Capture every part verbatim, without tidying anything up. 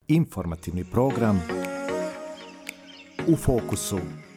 Informativni program U fokusu.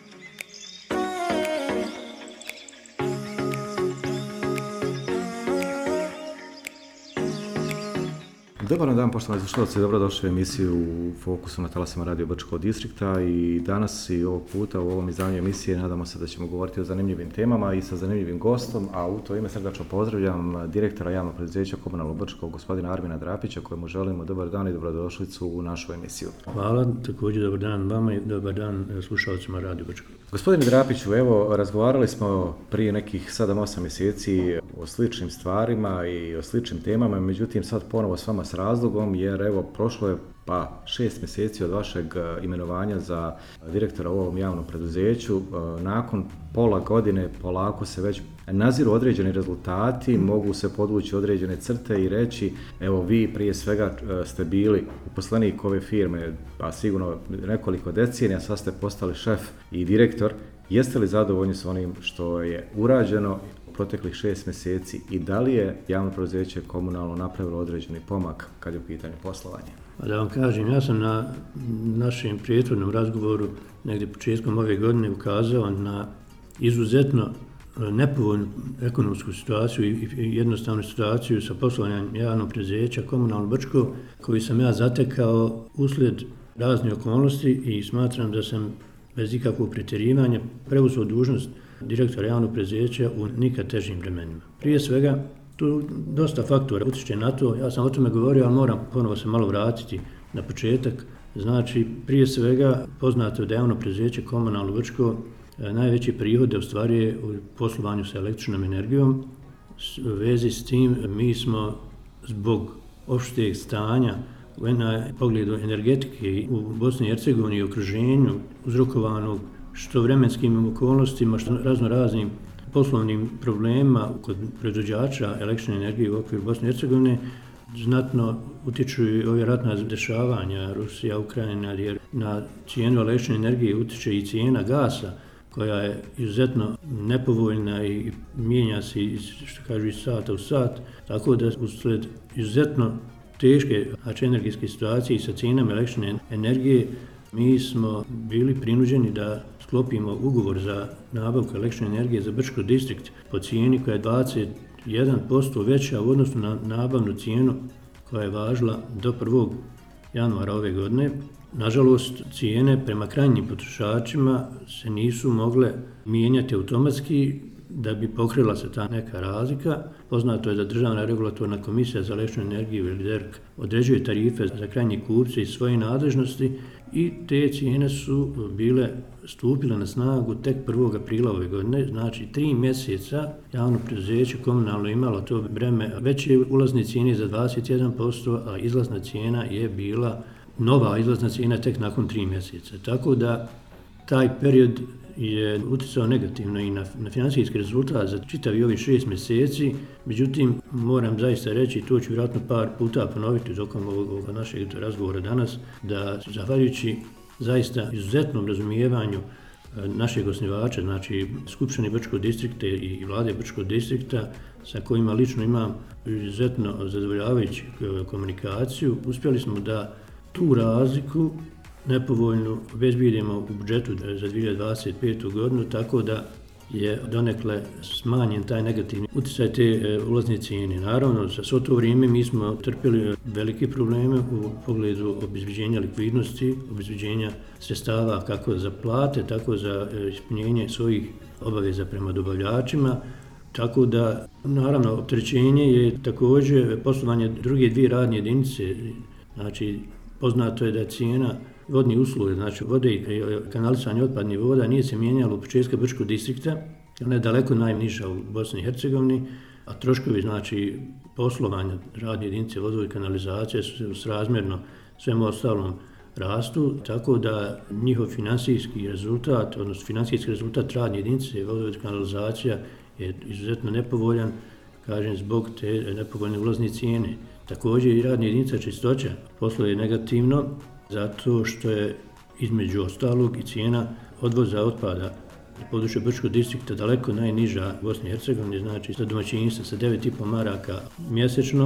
Dobar dan, poštovani slušalci, dobrodošli u emisiju U fokusu na talasima Radio Brčkog distrikta i danas i ovog puta u ovom izdanju emisije nadamo se da ćemo govoriti o zanimljivim temama i sa zanimljivim gostom, a u to ime srdačno pozdravljam direktora javnog preduzeća Komunalnog Brčkog, gospodina Armina Drapića, kojemu želimo dobar dan i dobrodošlicu u našu emisiju. Hvala, također dobar dan vama i dobar dan slušalcima Radio Brčkog. Gospodine Drapiću, evo, razgovarali smo prije nekih sedam osam mjeseci o sličnim stvarima i o sličnim temama, međutim sad ponovo s vama s razlogom, jer evo, prošlo je pa šest mjeseci od vašeg imenovanja za direktora u ovom javnom preduzeću. Nakon pola godine polako se već naziru određeni rezultati, mogu se podvući određene crte i reći, evo vi prije svega ste bili uposlenik ove firme, pa sigurno nekoliko decenija, sad ste postali šef i direktor. Jeste li zadovoljni s onim što je urađeno u proteklih šest mjeseci i da li je javno preduzeće komunalno napravilo određeni pomak kad je u pitanju poslovanja? Da vam kažem, ja sam na našem prethodnom razgovoru negdje početkom ove godine ukazao na izuzetno nepovoljnu ekonomsku situaciju i jednostavnu situaciju sa poslovanjem javnog preduzeća Komunalno Brčko, koji sam ja zatekao uslijed raznih okolnosti i smatram da sam bez ikakvog pretjerivanja preuzeo dužnost direktora javnog preduzeća u nikad težim vremenima. Prije svega, tu dosta faktora utječe na to, ja sam o tome govorio, ali moram ponovo se malo vratiti na početak. Znači, prije svega, poznato je da javno preduzeće Komunalno Brčko najveći prihode ostvaruje u poslovanju sa električnom energijom. U vezi s tim mi smo zbog opšteg stanja na pogledu energetike u Bosni i Hercegovini i okruženju uzrokovanog što vremenskim okolnostima, što razno raznim poslovnim problemima kod proizvođača električne energije u okviru Bosne i Hercegovine, znatno utječu i ove ratna dešavanja Rusija, Ukrajina, jer na cijenu električne energije utječe i cijena gasa, koja je izuzetno nepovoljna i mijenja se, što kažu, iz sata u sat, tako da usled izuzetno teške znači, energetske situacije i sa cijenama električne energije, mi smo bili prinuđeni da sklopimo ugovor za nabavku električne energije za Brčko distrikt po cijeni koja je dvadeset jedan posto veća u odnosu na nabavnu cijenu koja je važila do prvog januara ove godine. Nažalost, cijene prema krajnjim potrošačima se nisu mogle mijenjati automatski da bi pokrila se ta neka razlika. Poznato je da Državna regulatorna komisija za električnu energiju ili D E R K određuje tarife za krajnje kupce iz svoje nadležnosti i te cijene su bile stupile na snagu tek prvog aprila ove godine, znači tri mjeseca javno preduzeće komunalno imalo to breme veće ulazne cijene za dvadeset jedan posto, a izlazna cijena je bila nova izlazna cijena tek nakon tri mjeseca. Tako da taj period je utjecao negativno i na, na financijski rezultat za čitavi ovih šest mjeseci. Međutim, moram zaista reći, to ću vjerojatno par puta ponoviti tokom ovog, ovog našeg razgovora danas, da zahvaljujući zaista izuzetnom razumijevanju našeg osnivača, znači Skupštine Brčkog distrikta i vlade Brčkog distrikta, sa kojima lično imam izuzetno zadovoljavajuću komunikaciju, uspjeli smo da tu razliku nepovoljnu obezbijedimo u budžetu za dvije tisuće dvadeset petu. godinu, tako da je donekle smanjen taj negativni utjecaj te ulazne cijene. Naravno, za svo to vrijeme mi smo trpjeli velike probleme u pogledu obezbeđenja likvidnosti, obezbeđenja sredstava kako za plate, tako za ispunjenje svojih obaveza prema dobavljačima. Tako da, naravno, opterećenje je također poslovanje druge dvije radne jedinice. Znači, poznato je da cijena vodnih usluga, znači vode i kanalisanje otpadnih voda, nije se mijenjalo u početka Brčkog distrikta, ona je daleko najniža u Bosni i Hercegovini, a troškovi znači poslovanja radne jedinice vodovod i kanalizacije su srazmjerno svemu ostalom rastu, tako da njihov financijski rezultat, odnosno financijski rezultat radne jedinice vodovod i kanalizacija je izuzetno nepovoljan, kažem, zbog te nepovoljne ulazne cijene. Također i radna jedinica čistoća posluje negativno zato što je između ostalog i cijena odvoza otpada na području Brčkog distrikta daleko najniža u Bosni i Hercegovini, znači za domaćinstva sa devet i po maraka mjesečno,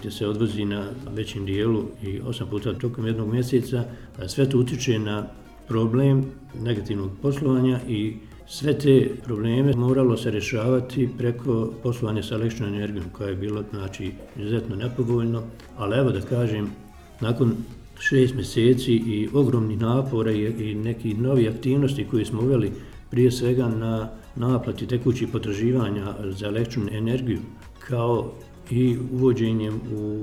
gdje se odvozi na većim dijelu i osam puta tokom jednog mjeseca. Sve to utječe na problem negativnog poslovanja i sve te probleme moralo se rješavati preko poslovanja sa električnom energijom, koja je bilo znači izuzetno nepovoljno, ali evo da kažem, nakon šest mjeseci i ogromnih napora i nekih novih aktivnosti koje smo uveli prije svega na naplati tekućih potraživanja za električnu energiju, kao i uvođenjem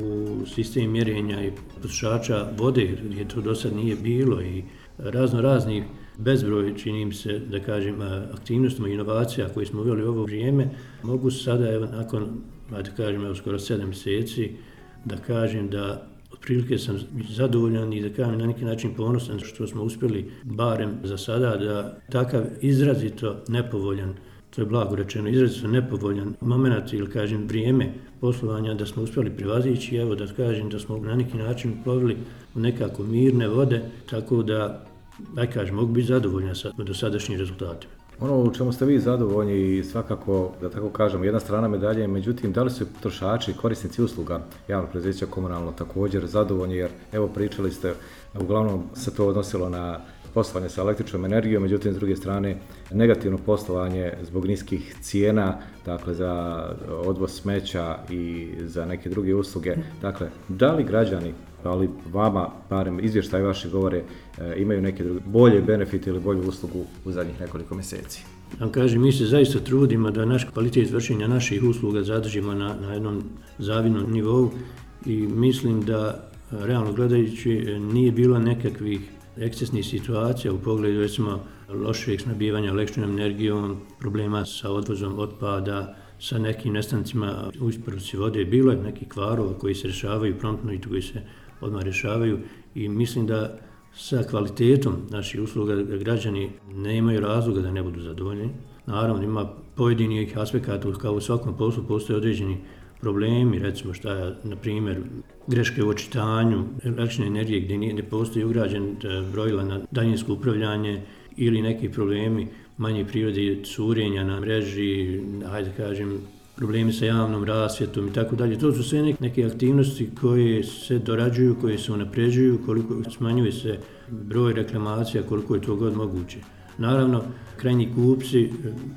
u sistem mjerenja i potrošača vode, jer to do sad nije bilo, i razno raznih bezbroj, čini mi se, da kažem, aktivnostima i inovacija koje smo uveli u ovo vrijeme, mogu sada, evo, nakon, da kažem, evo, skoro sedam mjeseci, da kažem da otprilike sam zadovoljan i da kažem na neki način ponosan što smo uspjeli, barem za sada, da takav izrazito nepovoljan, to je blago rečeno, izrazito nepovoljan moment ili kažem vrijeme poslovanja da smo uspjeli prevazići, evo da kažem da smo na neki način plovili u nekako mirne vode, tako da, da kažem, mogu biti zadovoljan sa dosadašnjim rezultatima. Ono u čemu ste vi zadovoljni i svakako, da tako kažemo, jedna strana medalje, međutim, da li su potrošači, korisnici usluga javnog preduzeća komunalno također zadovoljni, jer evo pričali ste, uglavnom se to odnosilo na poslovanje sa električnom energijom, međutim, s druge strane, negativno poslovanje zbog niskih cijena, dakle, za odvoz smeća i za neke druge usluge. Dakle, da li građani, ali vama, barem izvještaji vaši govore, imaju neke druge, bolje benefite ili bolju uslugu u zadnjih nekoliko mjeseci? Vam kažem, mi se zaista trudimo da naš kvalitet vršenja naših usluga zadržimo na, na jednom zavidnom nivou i mislim da, realno gledajući, nije bilo nekakvih ekscesnih situacija u pogledu, recimo, lošeg snabdijevanja električnom energijom, problema sa odvozom otpada, sa nekim nestancima u isporuci vode. Bilo je nekih kvarova koji se rješavaju promptno i koji se odmah rješavaju i mislim da sa kvalitetom naših usluga građani nemaju razloga da ne budu zadovoljni. Naravno, ima pojedinih aspekata, kao u svakom poslu postoje određeni problemi, recimo šta je, na primjer, greške u očitanju električne energije gdje ne postoji ugrađen brojila na daljinsko upravljanje ili neki problemi manje prirode, curenja na mreži, hajde kažem, problemi sa javnom rasvjetom i tako dalje. To su sve neke aktivnosti koje se dorađuju, koje se unapređuju, koliko smanjuje se broj reklamacija, koliko je to god moguće. Naravno, krajnji kupci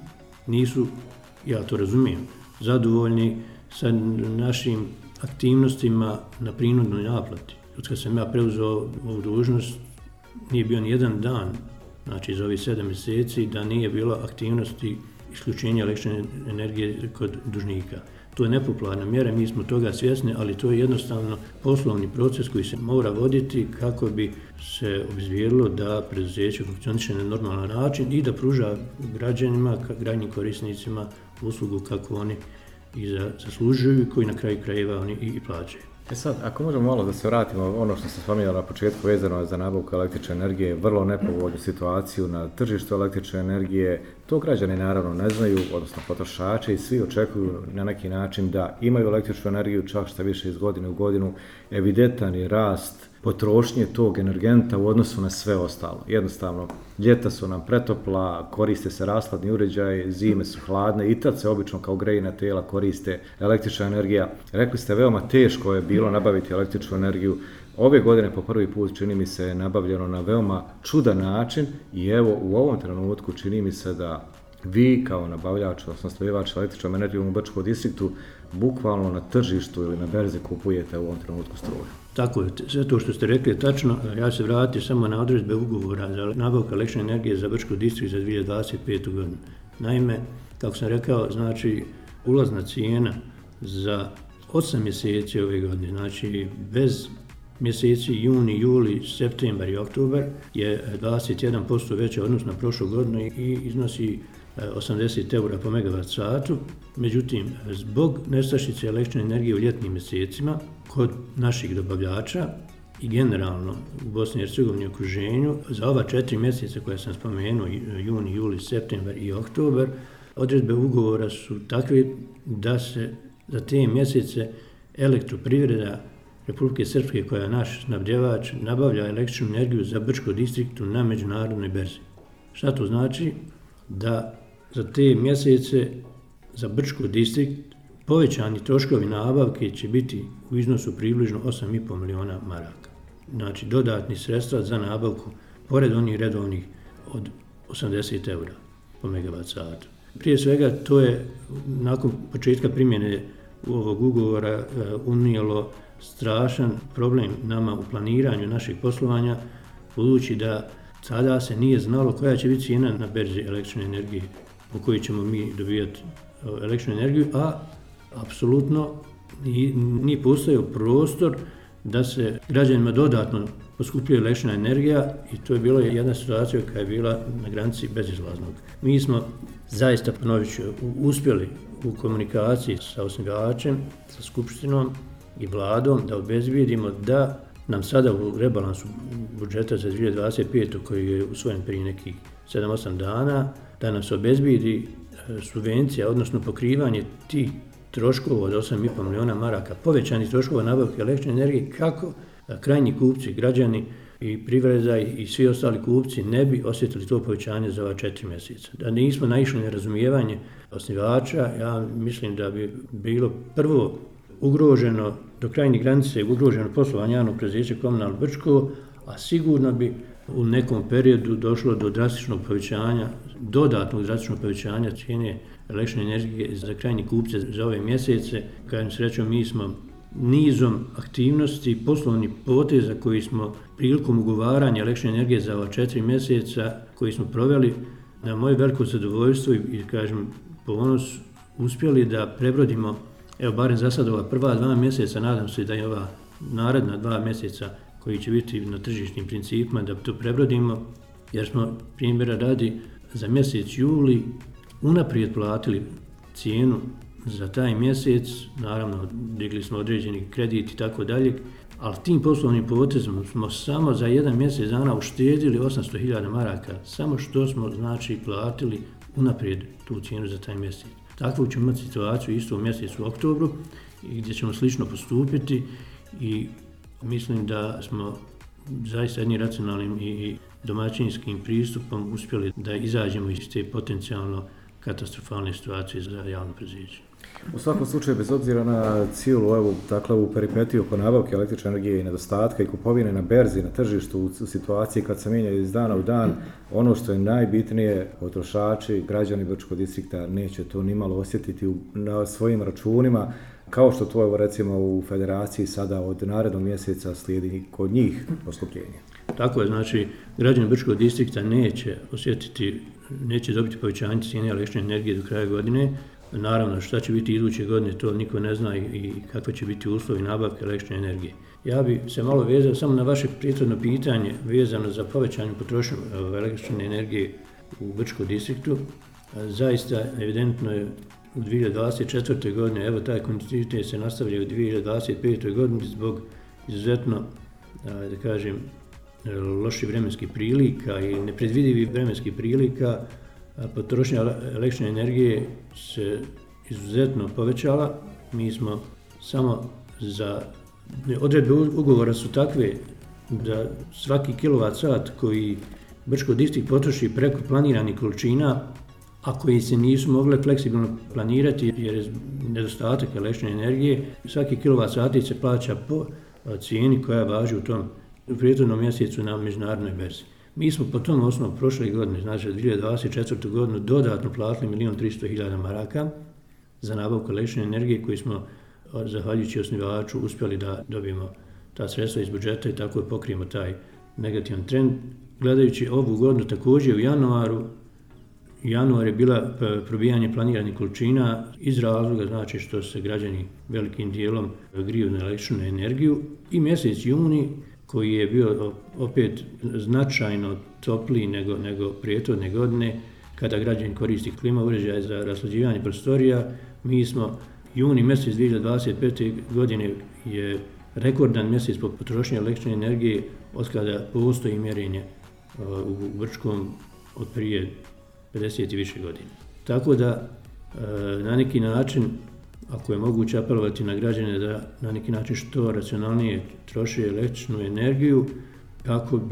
nisu, ja to razumijem, zadovoljni sa našim aktivnostima na prinudnoj naplati. Od kad sam ja preuzeo ovu dužnost, nije bio ni jedan dan, znači za ovih sedam mjeseci, da nije bilo aktivnosti isključenja električne energije kod dužnika. To je nepopularna mjera, mi smo toga svjesni, ali to je jednostavno poslovni proces koji se mora voditi kako bi se obezbijedilo da preduzeće funkcioniše na normalan način i da pruža građanima, krajnjim korisnicima uslugu kako oni i zaslužuju, koji na kraju krajeva oni i plaćaju. E sad, ako možemo malo da se vratimo, ono što sam spominjala na početku vezano za nabavku električne energije, vrlo nepovoljnu situaciju na tržištu električne energije, to građani naravno ne znaju, odnosno potrošači, i svi očekuju na neki način da imaju električnu energiju, čak što više iz godine u godinu, evidentan je rast potrošnje tog energenta u odnosu na sve ostalo. Jednostavno, ljeta su nam pretopla, koriste se rashladni uređaj, zime su hladne i tad se obično kao grejna tela koriste električna energija. Rekli ste, veoma teško je bilo nabaviti električnu energiju. Ove godine po prvi put, čini mi se, je nabavljeno na veoma čudan način i evo u ovom trenutku čini mi se da vi kao nabavljač, odnosno snabdjevač električnom energijom u Brčkom distriktu, bukvalno na tržištu ili na berzi kupujete u ovom trenutku struju. Tako je, sve to što ste rekli je tačno. Ja se vratio samo na odredbe ugovora za nabavku električne energije za Brčki distrikt za dvije tisuće dvadeset petu godinu. Naime, kako sam rekao, znači ulazna cijena za osam mjeseci ove godine, znači bez mjeseci juni, juli, septembar i oktobar je dvadeset jedan posto veća odnosno na prošlu godinu i iznosi osamdeset eura po megavat satu. Međutim, zbog nestašice električne energije u ljetnim mjesecima kod naših dobavljača i generalno u Bosni i Hercegovini okruženju, za ova četiri mjeseca koje sam spomenuo, juni, juli, septembar i oktobar, odredbe ugovora su takve da se za te mjesece elektroprivreda Republike Srpske, koja je naš snabdjevač, nabavlja električnu energiju za Brčko distriktu na međunarodnoj berzi. Šta to znači? Da za te mjesece za Brčko distrikt povećani troškovi nabavke će biti u iznosu približno osam i pol miliona maraka. Znači dodatni sredstva za nabavku, pored onih redovnih od osamdeset eura po megavat satu. Prije svega to je nakon početka primjene ovog ugovora unijelo strašan problem nama u planiranju našeg poslovanja, budući da sada se nije znalo koja će biti cijena na berzi električne energije po kojoj ćemo mi dobijati električnu energiju, a apsolutno nije postojao prostor da se građanima dodatno poskupljuje električna energija i to je bila jedna situacija koja je bila na granici bezizlaznog. Mi smo zaista, ponovit ću, uspjeli u komunikaciji sa osnivačem, sa skupštinom i vladom da obezbijedimo da nam sada u rebalansu budžeta za dvije hiljade dvadeset petu koji je usvojen prije nekih sedam osam dana, da nam se obezbijedi subvencija, odnosno pokrivanje tih troškova od osam i pol miliona maraka, povećanih troškova nabavke električne energije, kako krajnji kupci, građani i privreda i svi ostali kupci ne bi osjetili to povećanje za ova četiri mjeseca. Da nismo naišli na razumijevanje osnivača, ja mislim da bi bilo prvo ugroženo, do krajnjih granice ugroženo poslovanje javnog preduzeća Komunalno Brčko, a sigurno bi u nekom periodu došlo do drastičnog povećanja, dodatnog drastičnog povećanja cijene električne energije za krajnji kupce za ove mjesece. Kažem srećom, mi smo nizom aktivnosti, poslovnih poteza koji smo prilikom ugovaranja električne energije za ova četiri mjeseca koji smo proveli, na moje veliko zadovoljstvo i kažem ponos, uspjeli da prebrodimo, evo barem za sad ova prva dva mjeseca, nadam se da je ova naredna dva mjeseca koji će biti na tržišnim principima, da to prebrodimo, jer smo primjera radi za mjesec juli unaprijed platili cijenu za taj mjesec, naravno digli smo određeni kredit i tako dalje, ali tim poslovnim potezom smo samo za jedan mjesec dana uštedili osamsto hiljada maraka, samo što smo znači platili unaprijed tu cijenu za taj mjesec. Takvu ćemo imati situaciju isto u mjesecu oktobru gdje ćemo slično postupiti i mislim da smo zaista jednim racionalnim i domaćinskim pristupom uspjeli da izađemo iz te potencijalno katastrofalne situacije za javno preduzeće. U svakom slučaju, bez obzira na cijelu ovu, dakle, u peripetiju oko nabavke električne energije i nedostatka i kupovine na berzi, na tržištu, u, u situaciji kad se mijenja iz dana u dan, ono što je najbitnije, potrošači, građani Brčkog distrikta neće to nimalo osjetiti u, na svojim računima, kao što to, recimo, u Federaciji sada od narednog mjeseca slijedi kod njih poskupljenje. Tako je, znači, građani Brčkog distrikta neće osjetiti, neće dobiti povećanje cijene električne energije do kraja godine. Naravno, šta će biti iduće godine, to niko ne zna i kakve će biti uslovi nabavke električne energije. Ja bi se malo vezao samo na vaše prethodno pitanje vezano za povećanje potrošnje električne energije u Brčkom distriktu. Zaista evidentno je u dvije hiljade dvadeset četvrtoj godine, evo taj kontinuitet se nastavlja u dvije hiljade dvadeset petoj godini zbog izuzetno, da kažem, loših vremenskih prilika i nepredvidivih vremenskih prilika. Potrošnja električne energije se izuzetno povećala. Mi smo samo za odredbe ugovora su takve da svaki kilovat sat koji Brčko distrikt potroši preko planiranih količina, a koji se nisu mogle fleksibilno planirati jer je nedostatak električne energije, svaki kilovat sat se plaća po cijeni koja važi u tom u prethodnom mjesecu na međunarodnoj berzi. Mi smo po tom osnovu prošle godine, znači dvije hiljade dvadeset četvrtu godinu, dodatno platili milion tristo hiljada maraka za nabavku električne energije koji smo, zahvaljujući osnivaču, uspjeli da dobijemo ta sredstva iz budžeta i tako pokrijemo taj negativan trend. Gledajući ovu godinu također u januaru, januar je bila probijanje planiranih količina iz razloga, znači što se građani velikim dijelom griju na električnu energiju, i mjesec juni koji je bio opet značajno topliji nego, nego prethodne godine, kada građani koristi klima uređaje za raslađivanje prostorija. Mi smo, juni mjesec dvije hiljade dvadeset pete. godine je rekordan mjesec po potrošnji električne energije od kada postoji mjerenje u Brčkom od prije pedeset i više godina. Tako da na neki način, ako je moguće apelovati na građane da na neki način što racionalnije troše električnu energiju kako bi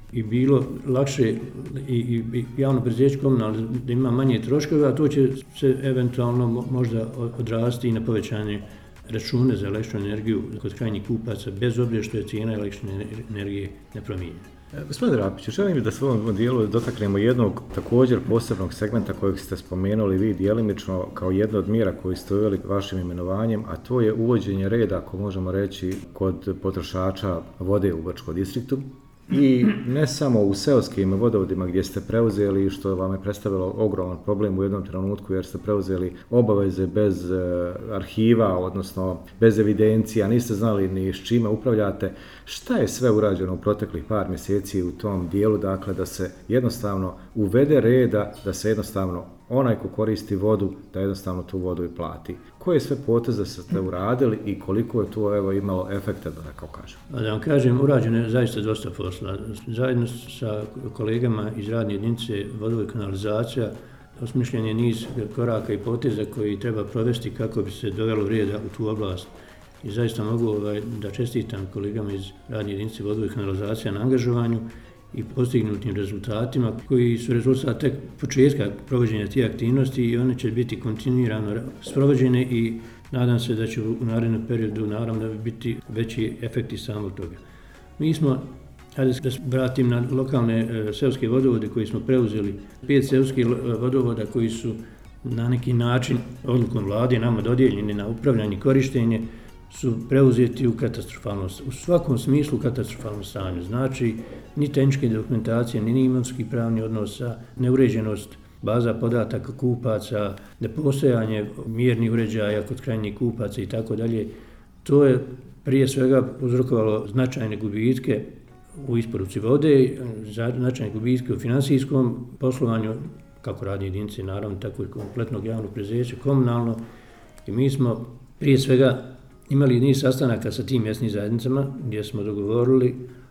i bilo lakše i, i, i javno preduzeće komunalno da ima manje troškova, a to će se eventualno možda odrasti i na povećanje račune za električnu energiju kod krajnjih kupaca, bez obzira što je cijena električne energije nepromijenjena. Gospodin Drapiću, želim da se u ovom dijelu dotaknemo jednog također posebnog segmenta kojeg ste spomenuli vi djelimično kao jedna od mjera koju ste uveli vašim imenovanjem, a to je uvođenje reda, ako možemo reći, kod potrošača vode u Brčkom distriktu. I ne samo u seoskim vodovodima gdje ste preuzeli, što vam je predstavilo ogroman problem u jednom trenutku jer ste preuzeli obaveze bez arhiva, odnosno bez evidencija, niste znali ni s čime upravljate. Šta je sve urađeno u proteklih par mjeseci u tom dijelu, dakle da se jednostavno uvede reda, da se jednostavno onaj ko koristi vodu, da jednostavno tu vodu i plati. Koje sve poteze ste uradili i koliko je to evo, imalo efekta, da tako kažem? Da vam kažem, urađeno je zaista dosta posla. Zajedno sa kolegama iz radne jedinice vodova i kanalizacija osmišljen je niz koraka i poteza koji treba provesti kako bi se dovelo reda u tu oblast. I zaista mogu ovaj, da čestitam kolegama iz radne jedinice vodova i kanalizacija na angažovanju i postignutim rezultatima koji su rezultat tek početka provođenja tih aktivnosti i one će biti kontinuirano sprovođene i nadam se da će u narednom periodu naravno biti veći efekti samog toga. Mi smo, hajde da se vratim na lokalne e, seoske vodovode koji smo preuzeli, pet seoskih vodovoda koji su na neki način odlukom vlade nama dodijeljeni na upravljanje i korištenje su preuzeti u katastrofalnom, u svakom smislu katastrofalnom stanju. Znači, ni tehničke dokumentacije, ni imovinski pravni odnosa, neuređenost baza podataka kupaca, nepostojanje mjernih uređaja kod krajnjih kupaca i tako dalje. To je prije svega uzrokovalo značajne gubitke u isporuci vode, značajne gubitke u finansijskom poslovanju, kako radne jedinice, naravno, tako i kompletnog javnog preduzeća, komunalno. I mi smo prije svega imali niz sastanaka sa tim mjesnim zajednicama gdje smo dogovorili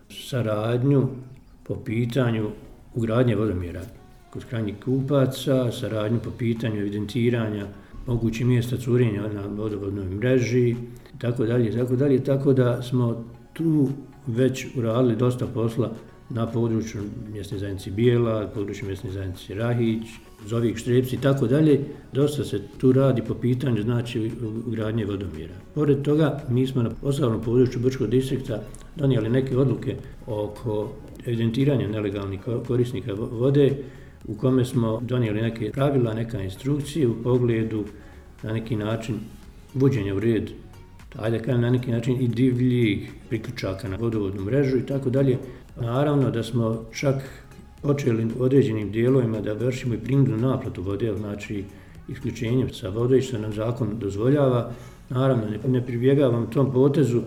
saradnju po pitanju ugradnje vodomjera kod krajnjih kupaca, saradnju po pitanju evidentiranja mogućih mjesta curenja na vodovodnoj mreži, tako dalje, tako dalje, tako da smo tu već uradili dosta posla na području mjesne zajednice Bijela, području mjesne zajednice Rahić, Zovik, Štrebci i tako dalje. Dosta se tu radi po pitanju znači ugradnje vodomjera. Pored toga, mi smo na posebnom području Brčkog distrikta donijeli neke odluke oko evidentiranja nelegalnih korisnika vode, u kome smo donijeli neke pravila, neka instrukcije u pogledu na neki način uvođenja u red, ajde kažem na neki način i divljih priključaka na vodovodnu mrežu i tako dalje. Naravno da smo čak počeli određenim dijelovima da vršimo i prinudnu naplatu vode, znači isključenjem sa vode, što nam zakon dozvoljava. Naravno, ne, ne pribjegavam tom potezu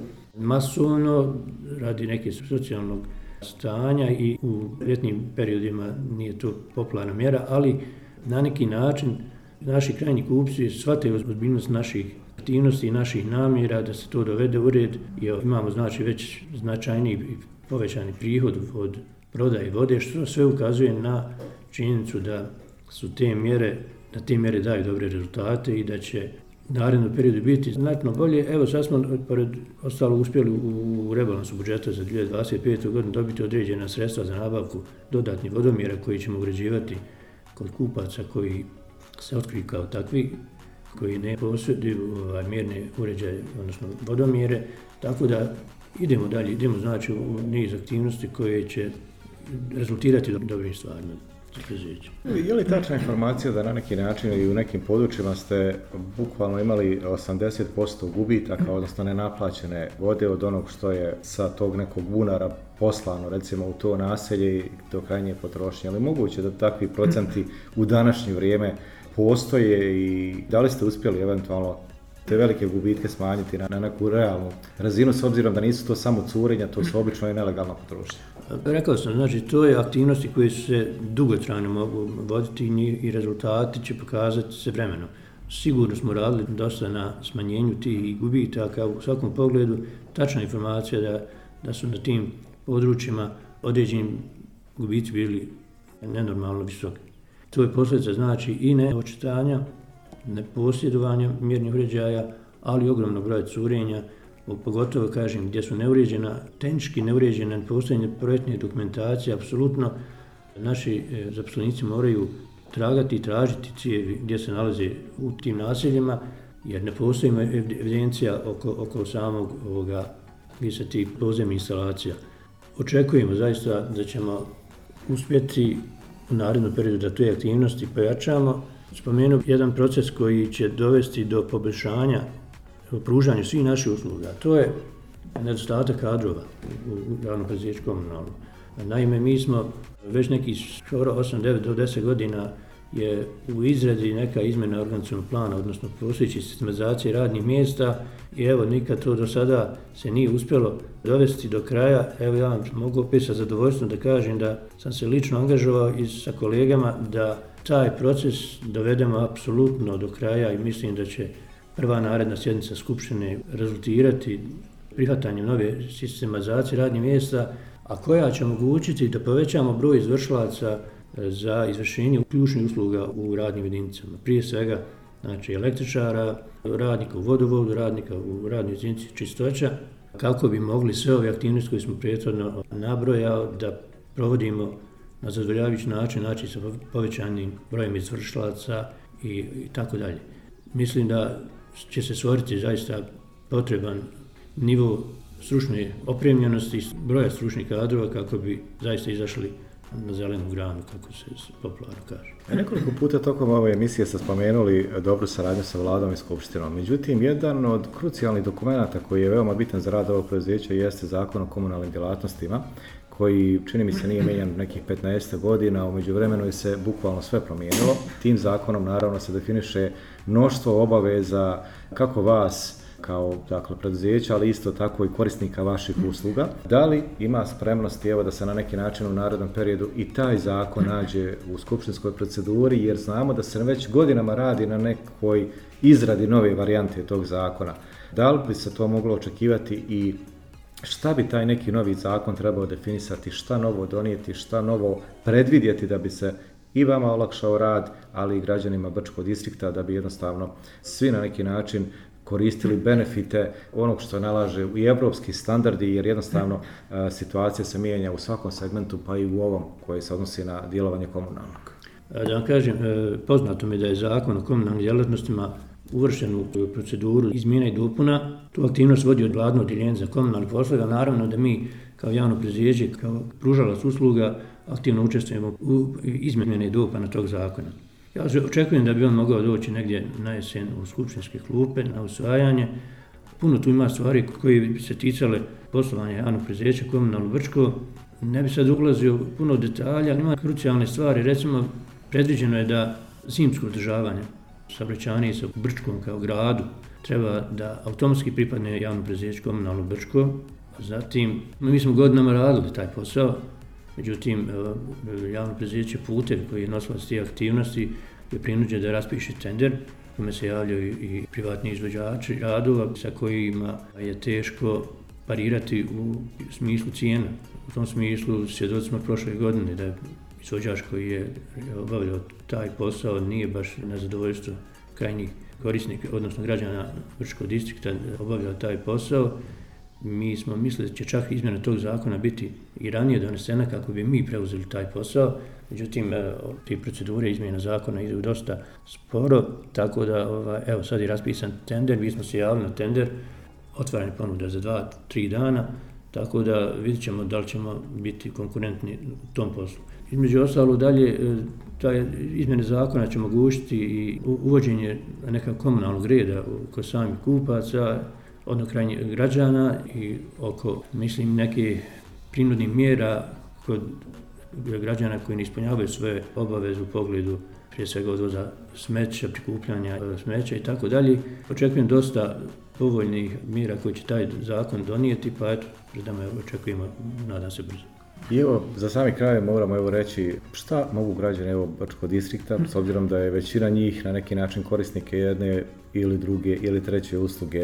masovno radi neke socijalnog stanja i u ljetnim periodima nije to popularna mjera, ali na neki način naši krajnji kupci shvate ozbiljnost naših aktivnosti i naših namjera da se to dovede u red i imamo znači već značajni povećani prihod od prodaje vode, što sve ukazuje na činjenicu da su te mjere, da te mjere daju dobre rezultate i da će u narednom periodu biti znatno bolje. Evo sad smo pored ostalo uspjeli u rebalansu budžeta za dvije tisuće dvadeset petu. godinu dobiti određena sredstva za nabavku dodatnih vodomjera koji ćemo uređivati kod kupaca koji se otkriju kao takvi, koji ne posjeduju ovaj, mjerne uređaje, odnosno vodomjere, tako da idemo dalje, idemo znači u niz aktivnosti koje će rezultirati dobrim stvarima. Je li tačna informacija da na neki način i u nekim područjima ste bukvalno imali osamdeset posto gubitaka, odnosno nenaplaćene vode od onog što je sa tog nekog bunara poslano recimo u to naselje i do krajnje potrošnje? Ali moguće da takvi procenti u današnje vrijeme postoje i da li ste uspjeli eventualno te velike gubitke smanjiti na, na neku realnu razinu, s obzirom da nisu to samo curenja, to su obično i nelegalna potrošnja? Rekao sam, znači to je aktivnosti koje se dugotrajno mogu voditi i rezultati će pokazati se vremenom. Sigurno smo radili dosta na smanjenju tih gubitaka u svakom pogledu. Tačna informacija da, da su na tim područjima određeni gubici bili nenormalno visoki. To je posljedica znači i neočitanja, neposjedovanja mjernih uređaja, ali ogromnog broja curenja, pogotovo kažem gdje su neuređena, tehnički neuređena postojanje projektne dokumentacije, apsolutno naši zaposlenici moraju tragati i tražiti cijevi gdje se nalaze u tim naseljima, jer ne postoji evidencija oko, oko samog ovoga gdje se tih podzemnih instalacija. Očekujemo zaista da ćemo uspjeti u narednom periodu da te aktivnosti pojačamo. Spomenuo jedan proces koji će dovesti do poboljšanja u pružanju svih naših usluga. To je nedostatak kadrova u javnom preduzeću komunalnom. Naime, mi smo već nekih skoro osam, devet do deset godina je u izradi neka izmjena organizacionog plana, odnosno postojeće sistematizacije radnih mjesta i evo nikad to do sada se nije uspjelo dovesti do kraja. Evo ja vam mogu opet sa zadovoljstvom da kažem da sam se lično angažovao i sa kolegama da taj proces dovedemo apsolutno do kraja i mislim da će prva naredna sjednica Skupštine rezultirati prihvatanjem nove sistematizacije radnih mjesta, a koja će omogućiti da povećamo broj izvršilaca za izvršenje ključnih usluga u radnim jedinicama. Prije svega, znači, električara, radnika u vodovodu, radnika u radnoj jedinici čistoća, kako bi mogli sve ove aktivnosti koje smo prethodno nabrojao da provodimo na zadovoljavajući način, znači sa povećanim brojem izvršilaca i, i tako dalje. Mislim da će se stvoriti zaista potreban nivo stručne opremljenosti, broja stručnih kadrova kako bi zaista izašli na zelenu granu, kako se popularno kaže. Nekoliko puta tokom ove emisije ste spomenuli dobru saradnju sa vladom i skupštinom. Međutim, jedan od krucijalnih dokumenata koji je veoma bitan za rad ovog preduzeća jeste Zakon o komunalnim djelatnostima, koji, čini mi se, nije mijenjan nekih petnaest godina, u međuvremenu je se bukvalno sve promijenilo. Tim zakonom naravno se definiše mnoštvo obaveza kako vas kao, dakle, preduzeća, ali isto tako i korisnika vaših usluga. Da li ima spremnosti, evo, da se na neki način u narednom periodu i taj zakon nađe u skupštinskoj proceduri, jer znamo da se već godinama radi na nekoj izradi nove varijante tog zakona. Da li bi se to moglo očekivati i šta bi taj neki novi zakon trebao definisati, šta novo donijeti, šta novo predvidjeti da bi se i vama olakšao rad, ali i građanima Brčkog distrikta, da bi jednostavno svi na neki način koristili benefite onog što nalaže i evropski standardi, jer jednostavno e, situacija se mijenja u svakom segmentu, pa i u ovom koji se odnosi na djelovanje komunalnog. Da vam kažem, poznato mi da je Zakon o komunalnim djelatnostima uvršten u proceduru izmjena i dopuna. Tu aktivnost vodi od Vladino odjeljenje za komunalne poslove, naravno da mi kao javno preduzeće, kao pružalac usluga, aktivno učestvujemo u izmjene i dopuna tog zakona. Ja očekujem da bi on mogao doći negdje na jesen u skupštinske klupe na usvajanje. Puno tu ima stvari koje bi se ticale poslovanja javnog preduzeća Komunalno Brčko. Ne bi sad ulazio puno detalja, ali ima krucijalne stvari. Recimo, predviđeno je da zimsko održavanje saobraćajnica u Brčkom kao gradu treba da automatski pripadne javnom preduzeću Komunalno Brčko. Zatim, mi smo godinama radili taj posao. Međutim, javno preduzeće Putevi, koji je nosilac tih aktivnosti, je prinuđen da raspiše tender, kome se javljaju i privatni izvođači radova, sa kojima je teško parirati u smislu cijena. U tom smislu svjedoci smo prošle godine da je izvođač koji je obavljao taj posao nije baš na zadovoljstvo krajnjih korisnika, odnosno građana Brčkog distrikta, obavljao taj posao. Mi smo mislili da će čak izmjena tog zakona biti i ranije donesena kako bi mi preuzeli taj posao. Međutim, te procedure izmjena zakona idu dosta sporo, tako da ova, evo sad je raspisan tender, mi smo se javili na tender, otvaranje ponuda za dva, tri dana, tako da vidjet ćemo da li ćemo biti konkurentni u tom poslu. Između ostalo dalje, taj izmjene zakona će omogućiti i uvođenje nekog komunalnog reda kod samih kupaca, od krajnjih građana i oko, mislim, neke prinudnih mjera kod građana koji ne ispunjavaju svoje obaveze u pogledu prije svega odvoza smeća, prikupljanja smeća i tako dalje. Očekujem dosta povoljnih mjera koje će taj zakon donijeti, pa eto, pred nama očekujemo, nadam se, brzo. I evo, za sami kraj moramo evo reći šta mogu građani evo Brčkog distrikta, s obzirom da je većina njih na neki način korisnike jedne ili druge ili treće usluge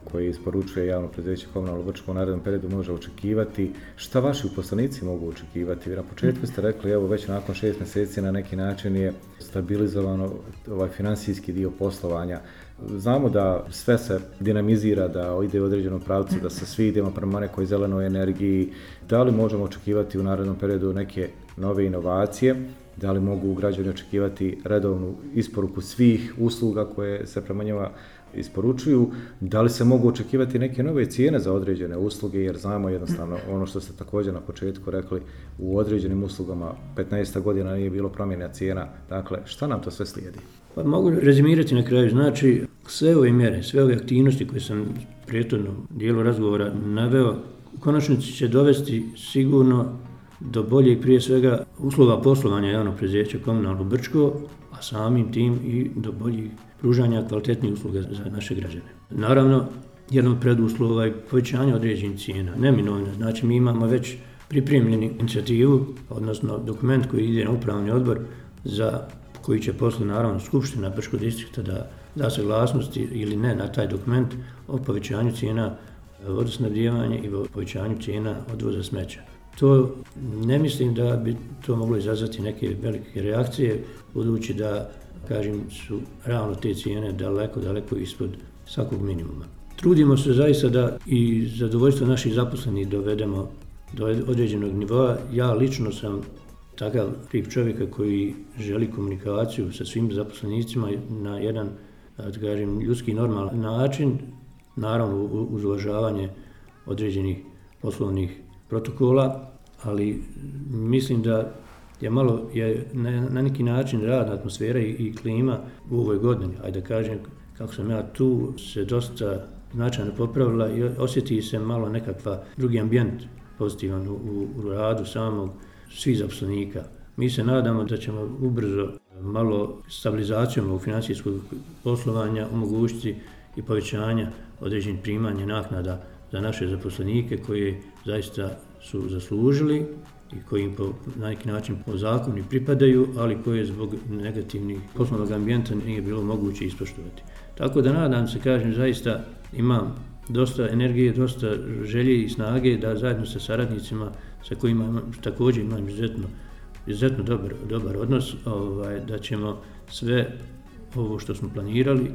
koji isporučuje javno preduzeće Komunalno Brčko u narednom periodu može očekivati? Šta vaši uposlenici mogu očekivati? Na početku ste rekli, evo već nakon šest mjeseci na neki način je stabilizovano ovaj financijski dio poslovanja. Znamo da sve se dinamizira, da ide u određenom pravcu, da se svi idemo prema nekoj zelenoj energiji. Da li možemo očekivati u narednom periodu neke nove inovacije? Da li mogu građani očekivati redovnu isporuku svih usluga koje se prema njima isporučuju? Da li se mogu očekivati neke nove cijene za određene usluge, jer znamo jednostavno ono što ste također na početku rekli, u određenim uslugama petnaest godina nije bilo promjena cijena. Dakle, šta nam to sve slijedi? Pa mogu rezimirati na kraju. Znači, sve ove mjere, sve ove aktivnosti koje sam u prethodnom dijelu razgovora naveo, u konačnici će dovesti sigurno do boljeg, prije svega, uslova poslovanja javnog preduzeća Komunalno Brčko, a samim tim i do boljih pružanja kvalitetnih usluga za naše građane. Naravno, jedan od preduslova je povećanje određenih cijena, neminovno. Znači, mi imamo već pripremljenu inicijativu, odnosno dokument koji ide na upravni odbor, za koji će posle, naravno, Skupština Brčkog distrikta da da saglasnosti ili ne na taj dokument o povećanju cijena vodosnabdijevanja i povećanju cijena odvoza smeća. To ne mislim da bi to moglo izazvati neke velike reakcije, budući da, kažem, su realno te cijene daleko, daleko ispod svakog minimuma. Trudimo se zaista da i zadovoljstvo naših zaposlenih dovedemo do određenog nivoa. Ja lično sam takav tip čovjeka koji želi komunikaciju sa svim zaposlenicima na jedan, da kažem, ljudski normalan način, naravno uz uvažavanje određenih poslovnih protokola, ali mislim da je malo je na, na neki način radna atmosfera i, i klima u ovoj godini, ajde da kažem, kako sam ja tu, se dosta značajno popravila i osjeti se malo nekakva drugi ambijent pozitivan u, u radu samog svih zaposlenika. Mi se nadamo da ćemo ubrzo malo stabilizacijom ovog financijskog poslovanja omogućiti i povećanja određenih primanja naknada za naše zaposlenike koje zaista su zaslužili i koji im po, na neki način po zakonu pripadaju, ali koje zbog negativnih poslovnog ambijenta nije bilo moguće ispoštovati. Tako da nadam se, kažem, zaista imam dosta energije, dosta želje i snage da zajedno sa saradnicima sa kojima imam, također imam izuzetno, izuzetno dobar, dobar odnos, ovaj, da ćemo sve ovo što smo planirali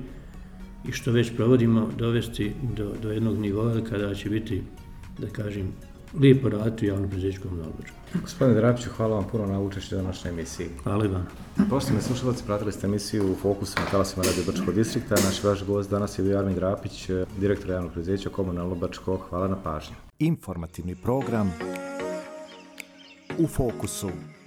i što već provodimo dovesti do, do jednog nivoa kada će biti, da kažem, lijepo raditi u javnom preduzeću Komunalno Brčko. Gospodine Drapiću, hvala vam puno na učešću u današnjoj emisiji. Hvala i vam. Poštovani slušalci, pratili ste emisiju u Fokusu na talasima Radio Brčkog distrikta. Naš vaš gost danas je bio Armin Drapić, direktor javnog preduzeća Komunalno Brčko. Hvala na pažnju. Informativni program U Fokusu.